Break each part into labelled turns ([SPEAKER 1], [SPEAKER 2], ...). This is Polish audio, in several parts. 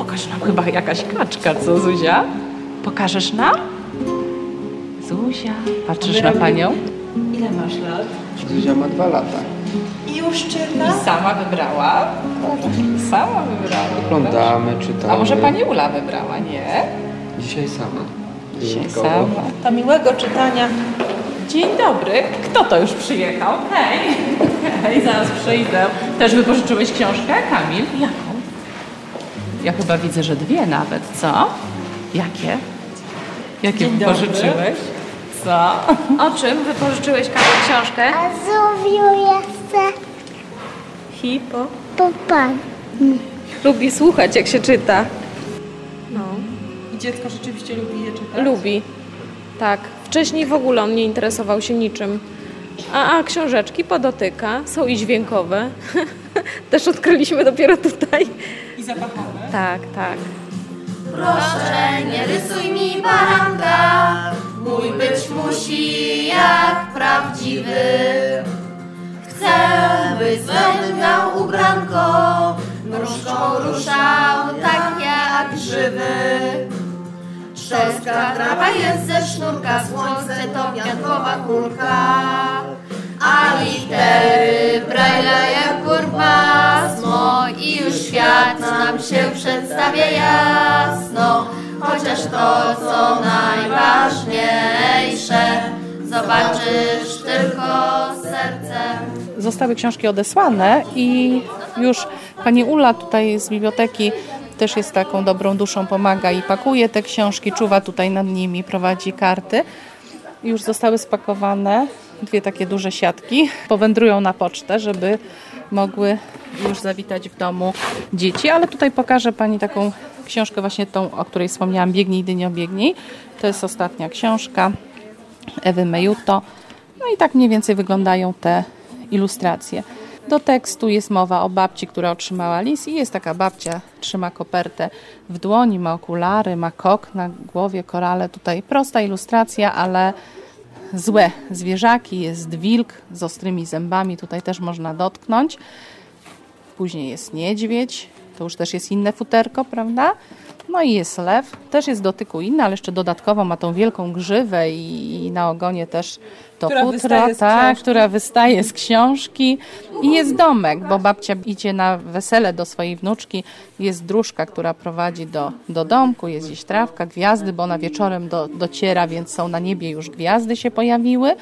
[SPEAKER 1] pokaż nam, chyba jakaś kaczka, co Zuzia? Pokażesz nam? Zuzia, patrzysz na panią? Ile masz lat?
[SPEAKER 2] Zuzia ma 2 lata.
[SPEAKER 3] I już czyta?
[SPEAKER 1] I sama wybrała? Sama wybrała.
[SPEAKER 2] Oglądamy, czytamy.
[SPEAKER 1] A może pani Ula wybrała, nie?
[SPEAKER 2] Dzisiaj sama.
[SPEAKER 1] Dzisiaj
[SPEAKER 2] Wyjątkowo.
[SPEAKER 1] sama.
[SPEAKER 3] To miłego czytania.
[SPEAKER 1] Dzień dobry. Kto to już przyjechał? Hej. Hej, zaraz przyjdę. Też wypożyczyłeś książkę, Kamil? Jaką? Ja chyba widzę, że 2 nawet, co? Jakie? Jakie
[SPEAKER 3] Dzień
[SPEAKER 1] wypożyczyłeś? Co?
[SPEAKER 4] O czym wypożyczyłeś Kamil książkę?
[SPEAKER 5] A Zubiu jeszcze
[SPEAKER 3] Hipo.
[SPEAKER 5] popadnie.
[SPEAKER 4] Lubi słuchać, jak się czyta. No,
[SPEAKER 3] I dziecko rzeczywiście lubi je czytać?
[SPEAKER 4] lubi. Tak. Wcześniej w ogóle on nie interesował się niczym. A książeczki podotyka, są i dźwiękowe. Też odkryliśmy dopiero tutaj.
[SPEAKER 3] I zapachowe.
[SPEAKER 4] Tak, tak.
[SPEAKER 6] Proszę, nie rysuj mi baranka, mój być musi jak prawdziwy. Chcę, byś miał ubranko, nóżką ruszał tak jak żywy. Trzaska trawa jest ze sznurka, słońce to wiankowa kulka, a litery Braille'a jak pasmo i już świat nam się przedstawia jasno. Chociaż to, co najważniejsze, zobaczysz tylko sercem.
[SPEAKER 1] Zostały książki odesłane i już pani Ula tutaj z biblioteki też jest taką dobrą duszą, pomaga i pakuje te książki, czuwa tutaj nad nimi, prowadzi karty. Już zostały spakowane 2 takie duże siatki. Powędrują na pocztę, żeby mogły już zawitać w domu dzieci. Ale tutaj pokażę pani taką książkę właśnie tą, o której wspomniałam, Biegnij, Dynio, biegnij. To jest ostatnia książka Ewy Mejuto. No i tak mniej więcej wyglądają te ilustracje. Do tekstu jest mowa o babci, która otrzymała list i jest taka babcia, trzyma kopertę w dłoni, ma okulary, ma kok na głowie, korale. Tutaj prosta ilustracja, ale złe zwierzaki. Jest wilk z ostrymi zębami, tutaj też można dotknąć. Później jest niedźwiedź, to już też jest inne futerko, prawda? No i jest lew, też jest dotyku inny, ale jeszcze dodatkowo ma tą wielką grzywę i na ogonie też to futro, tak, która wystaje z książki. I jest domek, bo babcia idzie na wesele do swojej wnuczki. Jest dróżka, która prowadzi do domku, jest gdzieś trawka, gwiazdy, bo ona wieczorem dociera, więc są na niebie już gwiazdy się pojawiły.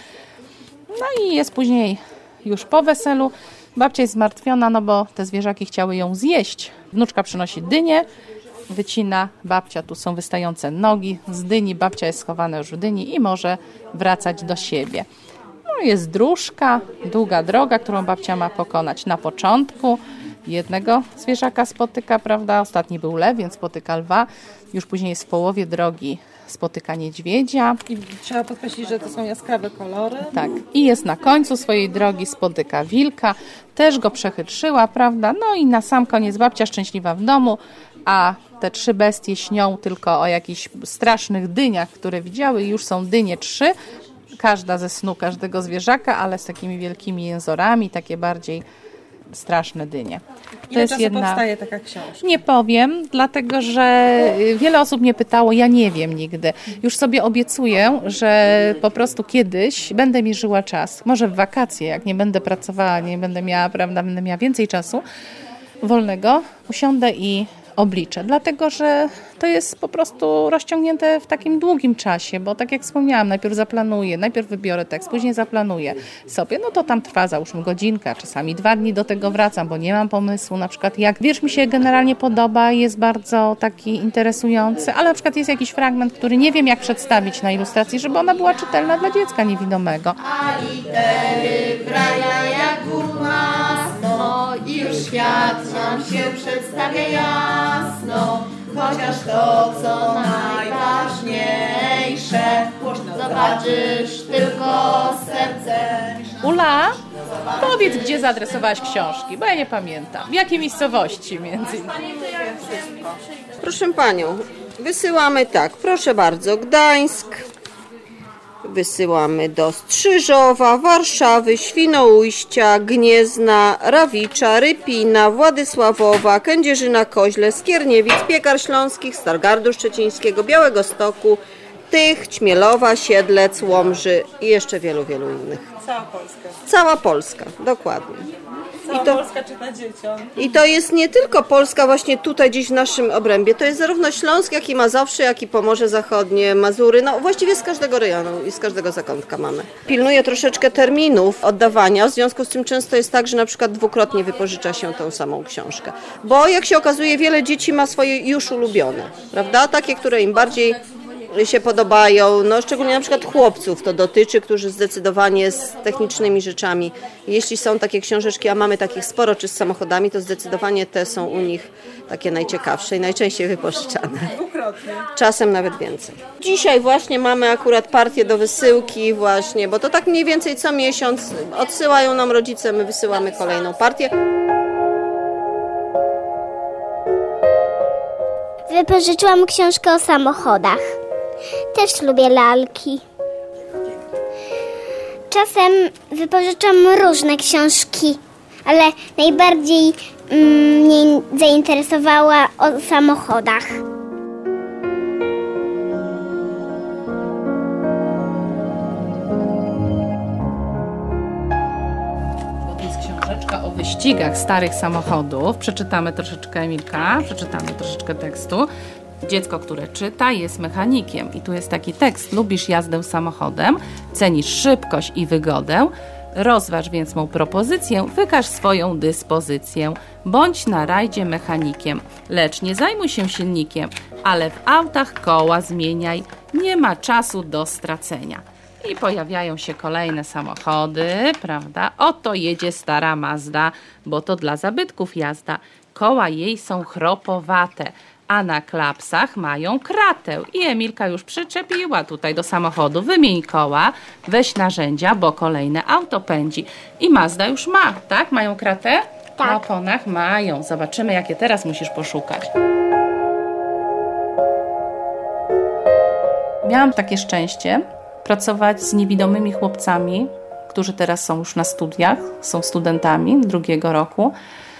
[SPEAKER 1] No i jest później już po weselu. Babcia jest zmartwiona, no bo te zwierzaki chciały ją zjeść. Wnuczka przynosi dynię, wycina babcia, tu są wystające nogi z dyni, babcia jest schowana już w dyni i może wracać do siebie. No jest dróżka, długa droga, którą babcia ma pokonać. Na początku jednego zwierzaka spotyka, prawda, ostatni był lew, więc spotyka lwa, już później jest w połowie drogi, spotyka niedźwiedzia.
[SPEAKER 3] I trzeba podkreślić, że to są jaskrawe kolory.
[SPEAKER 1] Tak. I jest na końcu swojej drogi, spotyka wilka, też go przechytrzyła, prawda? No i na sam koniec babcia szczęśliwa w domu, a te 3 bestie śnią tylko o jakichś strasznych dyniach, które widziały i już są dynie 3, każda ze snu każdego zwierzaka, ale z takimi wielkimi jęzorami, takie bardziej straszne dynie.
[SPEAKER 3] Ile czasu powstaje taka książka?
[SPEAKER 1] Nie powiem, dlatego że wiele osób mnie pytało, ja nie wiem nigdy. Już sobie obiecuję, że po prostu kiedyś będę mierzyła czas. Może w wakacje, jak nie będę pracowała, nie będę miała, prawda, będę miała więcej czasu wolnego, usiądę i obliczę, dlatego że to jest po prostu rozciągnięte w takim długim czasie, bo tak jak wspomniałam, najpierw zaplanuję, najpierw wybiorę tekst, później zaplanuję sobie, no to tam trwa załóżmy godzinka, czasami 2 dni do tego wracam, bo nie mam pomysłu, na przykład jak wiersz mi się generalnie podoba, jest bardzo taki interesujący, ale na przykład jest jakiś fragment, który nie wiem jak przedstawić na ilustracji, żeby ona była czytelna dla dziecka niewidomego.
[SPEAKER 6] A litery Braille'a jak masno i już świat nam się przedstawia jasno. Chociaż to, co najważniejsze, zobaczysz tylko serce.
[SPEAKER 1] Ula, powiedz, gdzie zaadresowałaś książki, bo ja nie pamiętam. W jakiej miejscowości między innymi?
[SPEAKER 7] Proszę Panią, wysyłamy tak, proszę bardzo, Gdańsk, wysyłamy do Strzyżowa, Warszawy, Świnoujścia, Gniezna, Rawicza, Rypina, Władysławowa, Kędzierzyna-Koźle, Skierniewic, Piekar Śląskich, Stargardu Szczecińskiego, Białegostoku, Tych, Ćmielowa, Siedlec, Łomży i jeszcze wielu, wielu innych.
[SPEAKER 3] Cała Polska.
[SPEAKER 7] Cała Polska, dokładnie.
[SPEAKER 3] Polska czyta dzieciom.
[SPEAKER 7] I to jest nie tylko Polska właśnie tutaj gdzieś w naszym obrębie, to jest zarówno Śląsk, jak i Mazowsze, jak i Pomorze Zachodnie, Mazury, no właściwie z każdego rejonu i z każdego zakątka mamy. Pilnuję troszeczkę terminów oddawania, w związku z tym często jest tak, że na przykład dwukrotnie wypożycza się tą samą książkę. Bo jak się okazuje, wiele dzieci ma swoje już ulubione, prawda? Takie, które im bardziej się podobają, no szczególnie na przykład chłopców to dotyczy, którzy zdecydowanie z technicznymi rzeczami, jeśli są takie książeczki, a mamy takich sporo, czy z samochodami, to zdecydowanie te są u nich takie najciekawsze i najczęściej wypożyczane.
[SPEAKER 3] Dwukrotnie.
[SPEAKER 7] Czasem nawet więcej. Dzisiaj właśnie mamy akurat partię do wysyłki właśnie, bo to tak mniej więcej co miesiąc odsyłają nam rodzice, my wysyłamy kolejną partię.
[SPEAKER 5] Wypożyczyłam książkę o samochodach. Też lubię lalki. Czasem wypożyczam różne książki, ale najbardziej mnie zainteresowała o samochodach.
[SPEAKER 1] To jest książeczka o wyścigach starych samochodów. Przeczytamy troszeczkę, Emilka, przeczytamy troszeczkę tekstu. Dziecko, które czyta, jest mechanikiem i tu jest taki tekst. Lubisz jazdę samochodem, cenisz szybkość i wygodę, rozważ więc mą propozycję, wykaż swoją dyspozycję. Bądź na rajdzie mechanikiem, lecz nie zajmuj się silnikiem, ale w autach koła zmieniaj, nie ma czasu do stracenia. I pojawiają się kolejne samochody, prawda? Oto jedzie stara Mazda, bo to dla zabytków jazda. Koła jej są chropowate, a na klapsach mają kratę. I Emilka już przyczepiła tutaj do samochodu. Wymień koła, weź narzędzia, bo kolejne auto pędzi. I Mazda już ma, tak? Mają kratę?
[SPEAKER 5] Tak.
[SPEAKER 1] Na oponach mają. Zobaczymy, jakie teraz musisz poszukać. Miałam takie szczęście pracować z niewidomymi chłopcami, którzy teraz są już na studiach, są studentami 2. roku.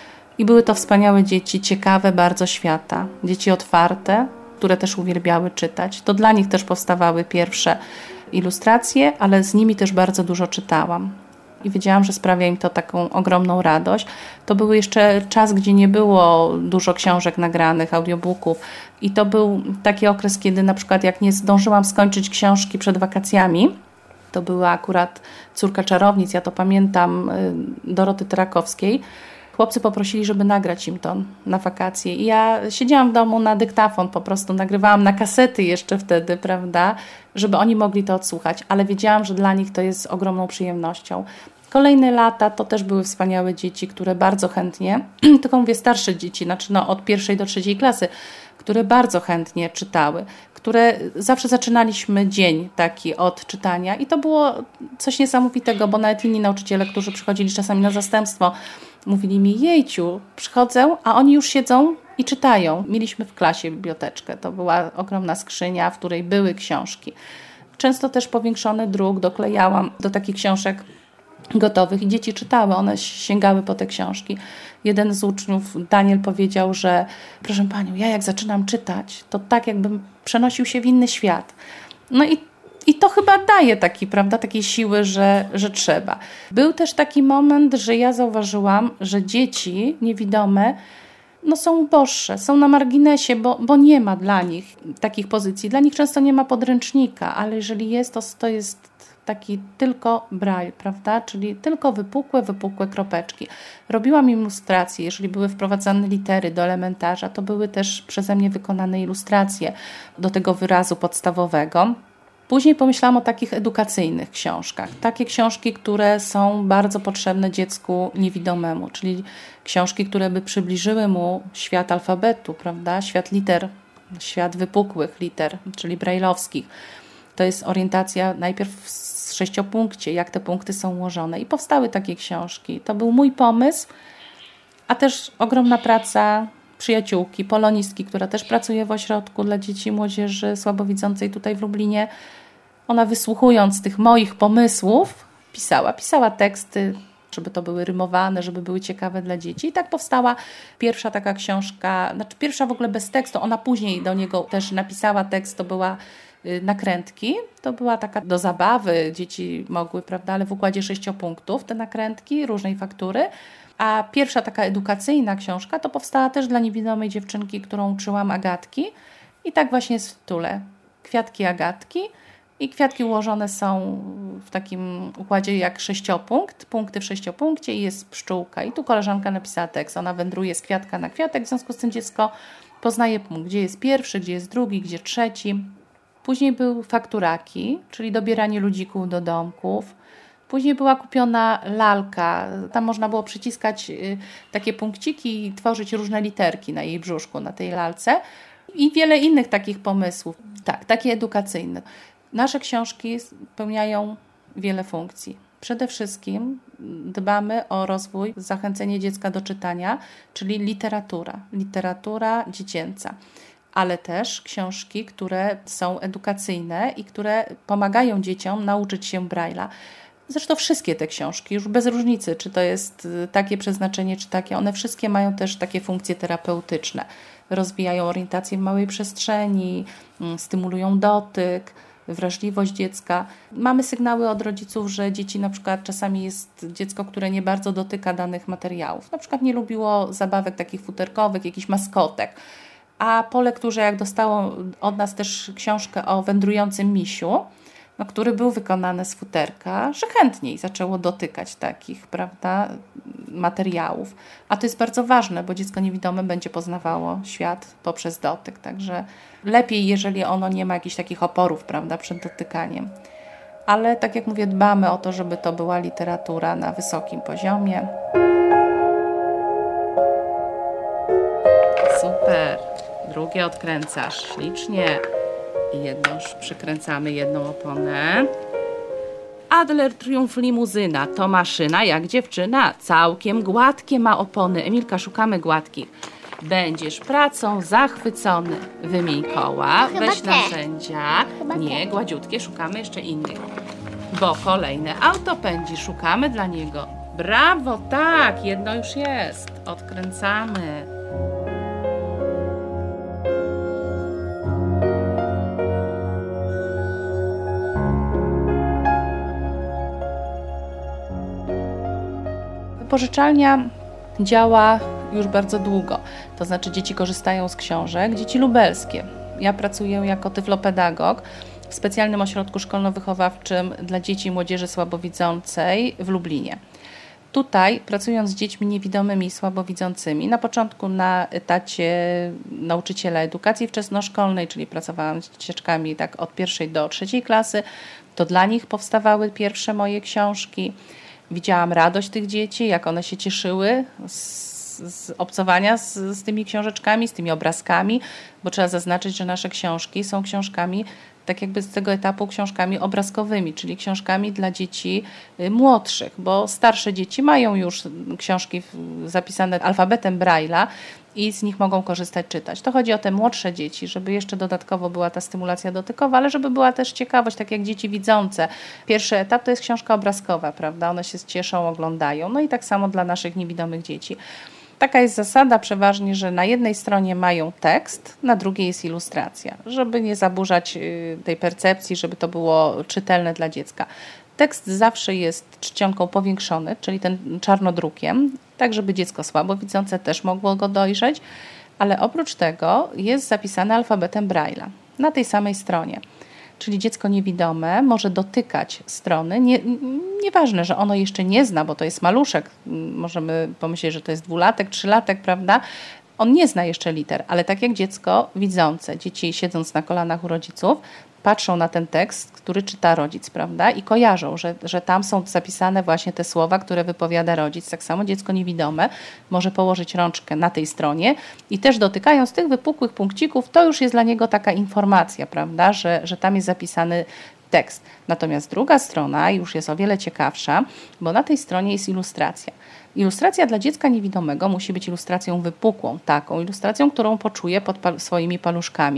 [SPEAKER 1] I były to wspaniałe dzieci, ciekawe bardzo świata, dzieci otwarte, które też uwielbiały czytać. To dla nich też powstawały pierwsze ilustracje, ale z nimi też bardzo dużo czytałam. I wiedziałam, że sprawia im to taką ogromną radość. To był jeszcze czas, gdzie nie było dużo książek nagranych, audiobooków. I to był taki okres, kiedy na przykład jak nie zdążyłam skończyć książki przed wakacjami, to była akurat Córka czarownic, ja to pamiętam, Doroty Trakowskiej. Chłopcy poprosili, żeby nagrać im to na wakacje. I ja siedziałam w domu na dyktafon, po prostu nagrywałam na kasety jeszcze wtedy, prawda, żeby oni mogli to odsłuchać, ale wiedziałam, że dla nich to jest ogromną przyjemnością. Kolejne lata to też były wspaniałe dzieci, które bardzo chętnie, tylko mówię starsze dzieci, znaczy od 1. do 3. klasy, które bardzo chętnie czytały, które zawsze zaczynaliśmy dzień taki od czytania i to było coś niesamowitego, bo nawet inni nauczyciele, którzy przychodzili czasami na zastępstwo, mówili mi, jejciu, przychodzę, a oni już siedzą i czytają. Mieliśmy w klasie biblioteczkę, to była ogromna skrzynia, w której były książki. Często też powiększony druk doklejałam do takich książek gotowych i dzieci czytały, one sięgały po te książki. Jeden z uczniów, Daniel, powiedział, że proszę Panią, ja jak zaczynam czytać, to tak jakbym przenosił się w inny świat. No i to chyba daje takiej siły, że trzeba. Był też taki moment, że ja zauważyłam, że dzieci niewidome są uboższe, są na marginesie, bo nie ma dla nich takich pozycji. Dla nich często nie ma podręcznika, ale jeżeli jest, to jest taki tylko braille, prawda? Czyli tylko wypukłe kropeczki. Robiłam ilustracje, jeżeli były wprowadzane litery do elementarza, to były też przeze mnie wykonane ilustracje do tego wyrazu podstawowego. Później pomyślałam o takich edukacyjnych książkach. Takie książki, które są bardzo potrzebne dziecku niewidomemu, czyli książki, które by przybliżyły mu świat alfabetu, prawda? Świat liter, świat wypukłych liter, czyli brajlowskich. To jest orientacja najpierw w 6-punkcie, jak te punkty są ułożone. I powstały takie książki. To był mój pomysł, a też ogromna praca przyjaciółki, polonistki, która też pracuje w ośrodku dla dzieci i młodzieży słabowidzącej tutaj w Lublinie. Ona wysłuchując tych moich pomysłów pisała teksty, żeby to były rymowane, żeby były ciekawe dla dzieci. I tak powstała pierwsza taka książka, pierwsza w ogóle bez tekstu. Ona później do niego też napisała tekst, to była nakrętki. To była taka do zabawy, dzieci mogły, prawda, ale w układzie 6 punktów te nakrętki różnej faktury. A pierwsza taka edukacyjna książka to powstała też dla niewidomej dziewczynki, którą uczyłam, Agatki. I tak właśnie jest w tytule. Kwiatki Agatki. I kwiatki ułożone są w takim układzie jak 6-punkt, punkty w 6-punkcie i jest pszczółka. I tu koleżanka napisała tekst. Ona wędruje z kwiatka na kwiatek, w związku z tym dziecko poznaje punkt, gdzie jest pierwszy, gdzie jest drugi, gdzie trzeci. Później były fakturaki, czyli dobieranie ludzików do domków. Później była kupiona lalka. Tam można było przyciskać takie punkciki i tworzyć różne literki na jej brzuszku, na tej lalce. I wiele innych takich pomysłów. Tak, takie edukacyjne. Nasze książki spełniają wiele funkcji. Przede wszystkim dbamy o rozwój, zachęcenie dziecka do czytania, czyli literatura dziecięca, ale też książki, które są edukacyjne i które pomagają dzieciom nauczyć się Braille'a. Zresztą wszystkie te książki, już bez różnicy, czy to jest takie przeznaczenie, czy takie, one wszystkie mają też takie funkcje terapeutyczne. Rozwijają orientację w małej przestrzeni, stymulują dotyk, wrażliwość dziecka. Mamy sygnały od rodziców, że dzieci na przykład czasami jest dziecko, które nie bardzo dotyka danych materiałów. Na przykład nie lubiło zabawek takich futerkowych, jakichś maskotek. A po lekturze, jak dostało od nas też książkę o wędrującym misiu, który był wykonany z futerka, że chętniej zaczęło dotykać takich, prawda, materiałów. A to jest bardzo ważne, bo dziecko niewidome będzie poznawało świat poprzez dotyk. Także lepiej, jeżeli ono nie ma jakichś takich oporów, prawda, przed dotykaniem. Ale tak jak mówię, dbamy o to, żeby to była literatura na wysokim poziomie. Super. Drugie odkręcasz ślicznie. I jedną już przykręcamy, jedną oponę. Adler Triumph Limuzyna to maszyna jak dziewczyna. Całkiem gładkie ma opony. Emilka, szukamy gładkich. Będziesz pracą zachwycony. Wymień koła, weź narzędzia. Nie, gładziutkie, szukamy jeszcze innych. Bo kolejne auto pędzi, szukamy dla niego. Brawo, tak, jedno już jest. Odkręcamy. Wypożyczalnia działa już bardzo długo, to znaczy dzieci korzystają z książek, dzieci lubelskie. Ja pracuję jako tyflopedagog w specjalnym ośrodku szkolno-wychowawczym dla dzieci i młodzieży słabowidzącej w Lublinie. Tutaj, pracując z dziećmi niewidomymi i słabowidzącymi, na początku na etacie nauczyciela edukacji wczesnoszkolnej, czyli pracowałam z dzieciaczkami tak od 1. do 3. klasy, to dla nich powstawały pierwsze moje książki. Widziałam radość tych dzieci, jak one się cieszyły z obcowania z tymi książeczkami, z tymi obrazkami, bo trzeba zaznaczyć, że nasze książki są książkami, tak jakby z tego etapu książkami obrazkowymi, czyli książkami dla dzieci młodszych, bo starsze dzieci mają już książki zapisane alfabetem Braille'a i z nich mogą korzystać, czytać. To chodzi o te młodsze dzieci, żeby jeszcze dodatkowo była ta stymulacja dotykowa, ale żeby była też ciekawość, tak jak dzieci widzące. Pierwszy etap to jest książka obrazkowa, prawda? One się cieszą, oglądają. No i tak samo dla naszych niewidomych dzieci. Taka jest zasada przeważnie, że na jednej stronie mają tekst, na drugiej jest ilustracja, żeby nie zaburzać tej percepcji, żeby to było czytelne dla dziecka. Tekst zawsze jest czcionką powiększony, czyli ten czarnodrukiem, tak żeby dziecko słabowidzące też mogło go dojrzeć, ale oprócz tego jest zapisane alfabetem Braille'a na tej samej stronie. Czyli dziecko niewidome może dotykać strony, nieważne, że ono jeszcze nie zna, bo to jest maluszek, możemy pomyśleć, że to jest 2-latek, 3-latek, prawda? On nie zna jeszcze liter, ale tak jak dziecko widzące, dzieci siedząc na kolanach u rodziców, patrzą na ten tekst, który czyta rodzic, prawda? I kojarzą, że tam są zapisane właśnie te słowa, które wypowiada rodzic. Tak samo dziecko niewidome może położyć rączkę na tej stronie i też dotykając tych wypukłych punkcików, to już jest dla niego taka informacja, prawda? Że tam jest zapisany tekst. Natomiast druga strona już jest o wiele ciekawsza, bo na tej stronie jest ilustracja. Ilustracja dla dziecka niewidomego musi być ilustracją wypukłą, taką ilustracją, którą poczuje pod swoimi paluszkami.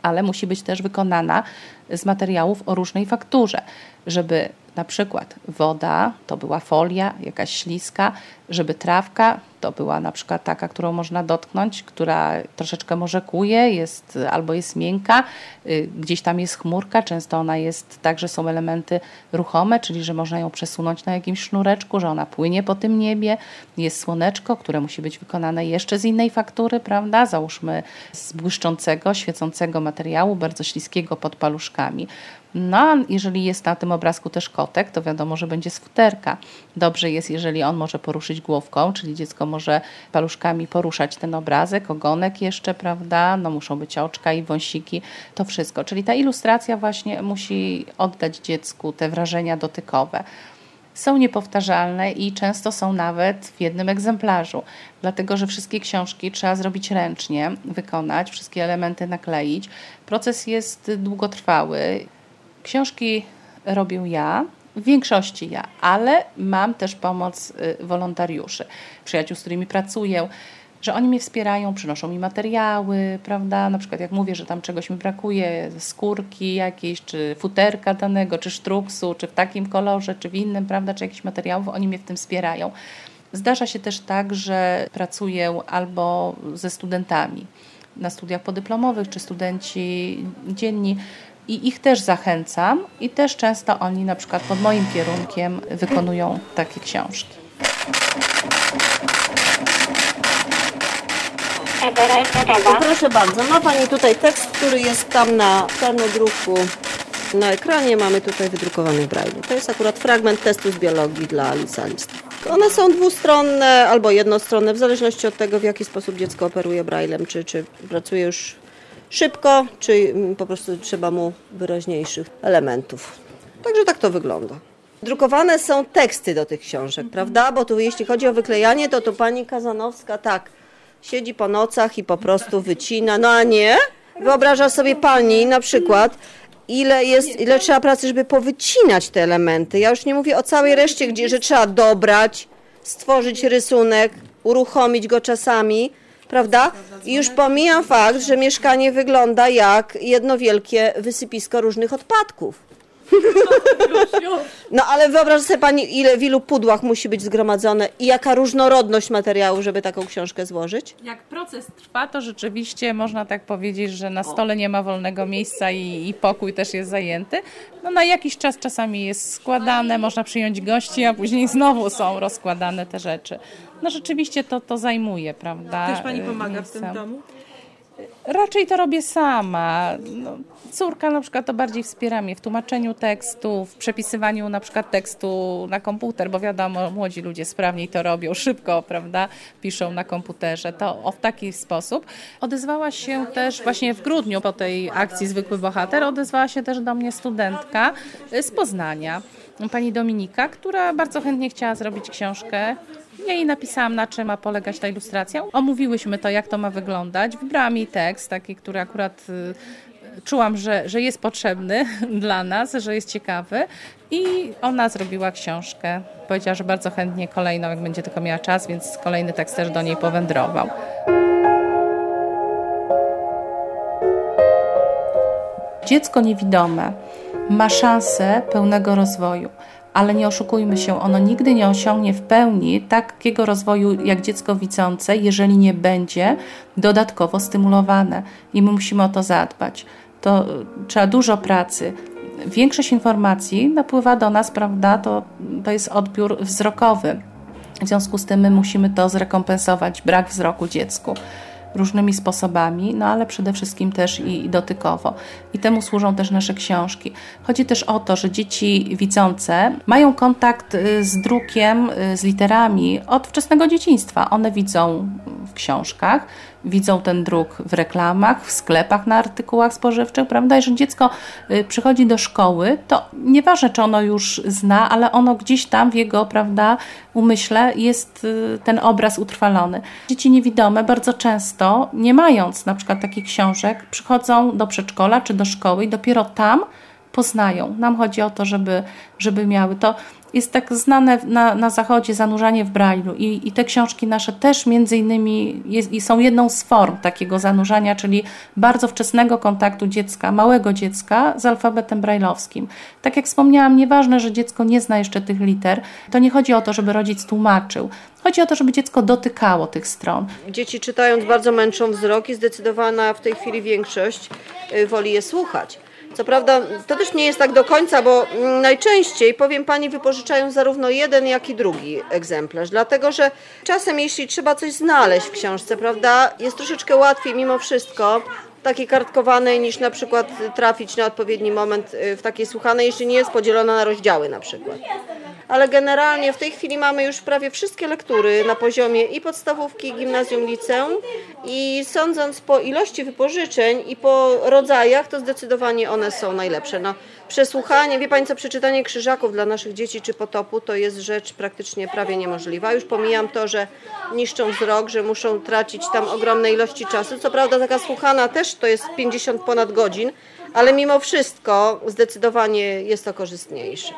[SPEAKER 1] ale musi być też wykonana z materiałów o różnej fakturze, żeby na przykład woda to była folia, jakaś śliska, żeby trawka to była na przykład taka, którą można dotknąć, która troszeczkę może kuje, albo jest miękka, gdzieś tam jest chmurka, często ona jest tak, że są elementy ruchome, czyli że można ją przesunąć na jakimś sznureczku, że ona płynie po tym niebie. Jest słoneczko, które musi być wykonane jeszcze z innej faktury, prawda? Załóżmy z błyszczącego, świecącego materiału, bardzo śliskiego pod paluszkami. No a jeżeli jest na tym obrazku też kotek, to wiadomo, że będzie z futerka. Dobrze jest, jeżeli on może poruszyć główką, czyli dziecko może paluszkami poruszać ten obrazek, ogonek jeszcze, prawda? No muszą być oczka i wąsiki, to wszystko. Czyli ta ilustracja właśnie musi oddać dziecku te wrażenia dotykowe. Są niepowtarzalne i często są nawet w jednym egzemplarzu, dlatego że wszystkie książki trzeba zrobić ręcznie, wykonać, wszystkie elementy nakleić. Proces jest długotrwały. Książki robię ja, w większości ja, ale mam też pomoc wolontariuszy, przyjaciół, z którymi pracuję, że oni mnie wspierają, przynoszą mi materiały, prawda, na przykład jak mówię, że tam czegoś mi brakuje, skórki jakiejś, czy futerka danego, czy sztruksu, czy w takim kolorze, czy w innym, prawda, czy jakichś materiałów, oni mnie w tym wspierają. Zdarza się też tak, że pracuję albo ze studentami na studiach podyplomowych, czy studenci dzienni, i ich też zachęcam i też często oni na przykład pod moim kierunkiem wykonują takie książki.
[SPEAKER 7] Proszę bardzo, ma Pani tutaj tekst, który jest tam na czarnodruku na ekranie. Mamy tutaj wydrukowany w Braille'u. To jest akurat fragment testu z biologii dla licealistów. One są dwustronne albo jednostronne, w zależności od tego, w jaki sposób dziecko operuje Braille'em, czy pracuje już szybko, czy po prostu trzeba mu wyraźniejszych elementów. Także tak to wygląda. Drukowane są teksty do tych książek, prawda? Bo tu jeśli chodzi o wyklejanie, to pani Kazanowska tak siedzi po nocach i po prostu wycina. No a nie? Wyobraża sobie pani na przykład, ile trzeba pracy, żeby powycinać te elementy. Ja już nie mówię o całej reszcie, że trzeba dobrać, stworzyć rysunek, uruchomić go czasami, prawda? I już pomijam fakt, że mieszkanie wygląda jak jedno wielkie wysypisko różnych odpadków. No ale wyobraź sobie pani, w ilu pudłach musi być zgromadzone i jaka różnorodność materiału, żeby taką książkę złożyć?
[SPEAKER 1] Jak proces trwa, to rzeczywiście można tak powiedzieć, że na stole nie ma wolnego miejsca i pokój też jest zajęty. No na jakiś czas czasami jest składane, można przyjąć gości, a później znowu są rozkładane te rzeczy. No rzeczywiście to zajmuje, prawda?
[SPEAKER 3] Też Pani pomaga w tym domu?
[SPEAKER 1] Raczej to robię sama. No, córka na przykład to bardziej wspiera mnie w tłumaczeniu tekstu, w przepisywaniu na przykład tekstu na komputer, bo wiadomo, młodzi ludzie sprawniej to robią, szybko, prawda, piszą na komputerze. To w taki sposób. Odezwała się też właśnie w grudniu po tej akcji Zwykły Bohater, odezwała się też do mnie studentka z Poznania, pani Dominika, która bardzo chętnie chciała zrobić książkę. Ja jej napisałam, na czym ma polegać ta ilustracja. Omówiłyśmy to, jak to ma wyglądać. Wybrałam jej tekst, taki, który akurat czułam, że jest potrzebny dla nas, że jest ciekawy. I ona zrobiła książkę. Powiedziała, że bardzo chętnie kolejną, jak będzie tylko miała czas, więc kolejny tekst też do niej powędrował. Dziecko niewidome ma szansę pełnego rozwoju. Ale nie oszukujmy się, ono nigdy nie osiągnie w pełni takiego rozwoju jak dziecko widzące, jeżeli nie będzie dodatkowo stymulowane. I my musimy o to zadbać. To trzeba dużo pracy. Większość informacji napływa do nas, prawda, to jest odbiór wzrokowy. W związku z tym my musimy to zrekompensować, brak wzroku dziecku. Różnymi sposobami, no ale przede wszystkim też i dotykowo. I temu służą też nasze książki. Chodzi też o to, że dzieci widzące mają kontakt z drukiem, z literami od wczesnego dzieciństwa. One widzą w książkach, widzą ten druk w reklamach, w sklepach na artykułach spożywczych, prawda? Jeżeli dziecko przychodzi do szkoły, to nieważne, czy ono już zna, ale ono gdzieś tam w jego, prawda, umyśle jest ten obraz utrwalony. Dzieci niewidome bardzo często, nie mając na przykład takich książek, przychodzą do przedszkola czy do szkoły i dopiero tam poznają. Nam chodzi o to, żeby miały to. Jest tak znane na zachodzie zanurzanie w Braille'u i te książki nasze też między innymi są jedną z form takiego zanurzania, czyli bardzo wczesnego kontaktu dziecka, małego dziecka z alfabetem brajlowskim. Tak jak wspomniałam, nieważne, że dziecko nie zna jeszcze tych liter, to nie chodzi o to, żeby rodzic tłumaczył. Chodzi o to, żeby dziecko dotykało tych stron.
[SPEAKER 7] Dzieci czytając bardzo męczą wzrok i zdecydowana w tej chwili większość woli je słuchać. Co prawda to też nie jest tak do końca, bo najczęściej, powiem pani, wypożyczają zarówno jeden, jak i drugi egzemplarz. Dlatego, że czasem jeśli trzeba coś znaleźć w książce, prawda, jest troszeczkę łatwiej mimo wszystko takiej kartkowanej niż na przykład trafić na odpowiedni moment w takiej słuchanej, jeśli nie jest podzielona na rozdziały na przykład. Ale generalnie w tej chwili mamy już prawie wszystkie lektury na poziomie i podstawówki, gimnazjum, liceum i sądząc po ilości wypożyczeń i po rodzajach, to zdecydowanie one są najlepsze. No, przesłuchanie, wie pani co, przeczytanie Krzyżaków dla naszych dzieci czy Potopu to jest rzecz praktycznie prawie niemożliwa. Już pomijam to, że niszczą wzrok, że muszą tracić tam ogromne ilości czasu. Co prawda taka słuchana też to jest 50 ponad godzin, ale mimo wszystko zdecydowanie jest to korzystniejsze.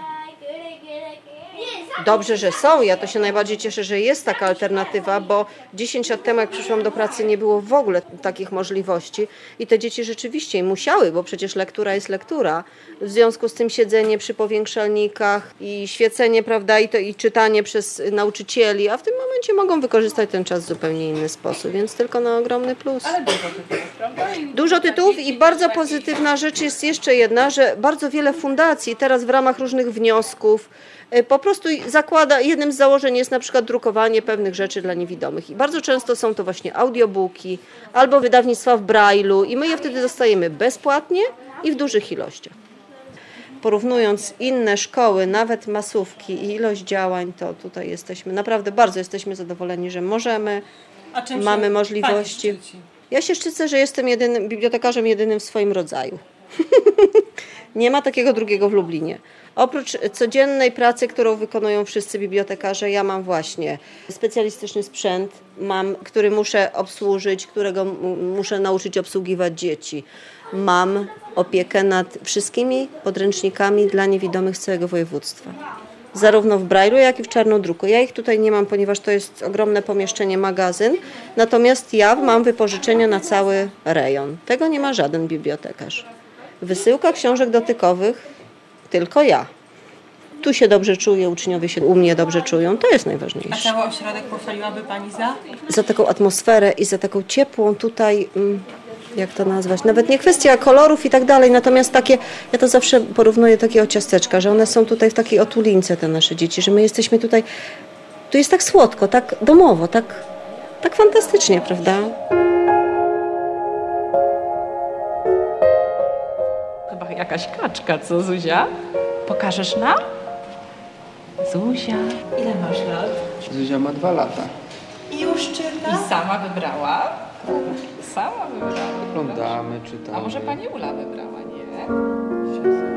[SPEAKER 7] Dobrze, że są. Ja to się najbardziej cieszę, że jest taka alternatywa, bo 10 lat temu, jak przyszłam do pracy, nie było w ogóle takich możliwości i te dzieci rzeczywiście musiały, bo przecież lektura jest lektura. W związku z tym siedzenie przy powiększalnikach i świecenie, prawda, i czytanie przez nauczycieli, a w tym momencie mogą wykorzystać ten czas w zupełnie inny sposób, więc tylko na ogromny plus.
[SPEAKER 1] Ale dużo tytułów, prawda?
[SPEAKER 7] Dużo tytułów i bardzo pozytywna rzecz jest jeszcze jedna, że bardzo wiele fundacji teraz w ramach różnych wniosków po prostu zakłada, jednym z założeń jest na przykład drukowanie pewnych rzeczy dla niewidomych i bardzo często są to właśnie audiobooki albo wydawnictwa w Braille'u i my je wtedy dostajemy bezpłatnie i w dużych ilościach. Porównując inne szkoły, nawet masówki i ilość działań, to tutaj jesteśmy, naprawdę bardzo jesteśmy zadowoleni, że możemy, mamy możliwości. Ja się szczycę, że jestem bibliotekarzem jedynym w swoim rodzaju. Nie ma takiego drugiego w Lublinie. Oprócz codziennej pracy, którą wykonują wszyscy bibliotekarze, ja mam właśnie specjalistyczny sprzęt, który muszę obsłużyć, którego muszę nauczyć obsługiwać dzieci. Mam opiekę nad wszystkimi podręcznikami dla niewidomych z całego województwa. Zarówno w Braille'u, jak i w czarnodruku. Ja ich tutaj nie mam, ponieważ to jest ogromne pomieszczenie, magazyn. Natomiast ja mam wypożyczenia na cały rejon. Tego nie ma żaden bibliotekarz. Wysyłka książek dotykowych tylko ja. Tu się dobrze czuję, uczniowie się u mnie dobrze czują. To jest najważniejsze.
[SPEAKER 3] A cały ośrodek pochwaliłaby pani za?
[SPEAKER 7] Za taką atmosferę i za taką ciepłą tutaj, jak to nazwać, nawet nie kwestia kolorów i tak dalej, natomiast takie, ja to zawsze porównuję takiego ciasteczka, że one są tutaj w takiej otulince, te nasze dzieci, że my jesteśmy tutaj, tu jest tak słodko, tak domowo, tak fantastycznie, prawda?
[SPEAKER 8] Chyba jakaś kaczka, co Zuzia? Pokażesz nam? Zuzia.
[SPEAKER 3] Ile masz lat?
[SPEAKER 2] Zuzia ma 2 lata.
[SPEAKER 3] I już czyta?
[SPEAKER 8] I sama wybrała? Sama wybrała.
[SPEAKER 2] Oglądamy, czytamy.
[SPEAKER 8] A może pani Ula wybrała, nie?